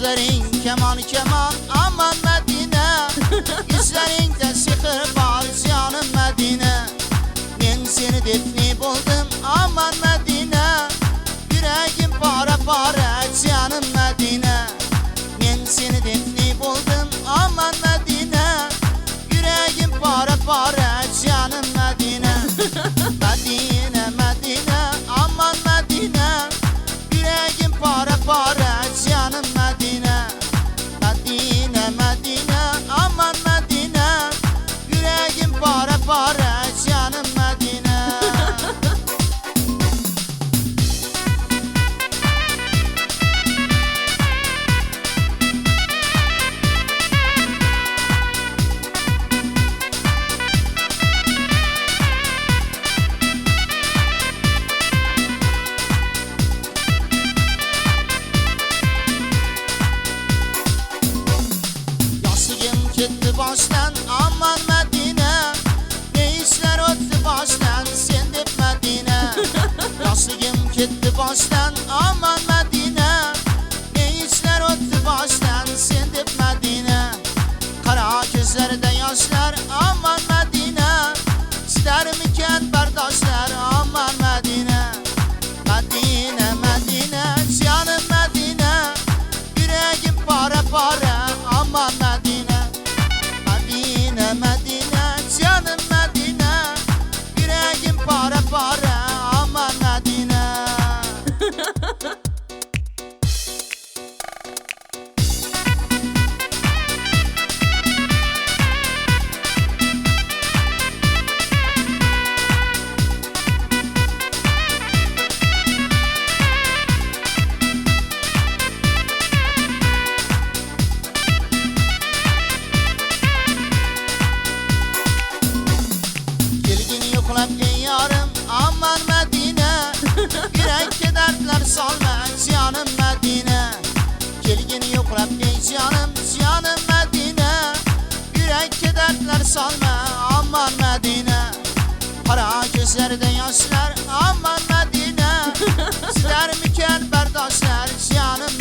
Sözlerin keman keman aman Medine, yüzlerinde sihir var canım Medine. Ben seni defni buldum aman Medine, yüreğim para para canım Medine. Ben seni defni buldum aman Medine, yüreğim para para canım Medine. Medine Medine aman Medine, yüreğim para para canım Medine. Medine Medine aman Medine, yüreğim para para canım Medine. Gitti baştan aman Medine, ne işler öttü baştan sen de Medine. Yaşlıyım gitti baştan aman Medine, ne işler öttü baştan sen de Medine. Kara gözlerde yaşlar aman Medine, ister miken berdaşlar aman Medine. Medine Medine canım Medine, yüreğim para para aman Medine. Medine Medine canım Medine, yüreğim para para aman Medine. Yarım aman Medine, yürekte dertler salma canım Medine. Gelgini yoklap ey canım canım Medine, yürekte dertler salma aman Medine. Kara gözlerde yaşlar aman Medine, ister miken berdaşlar canım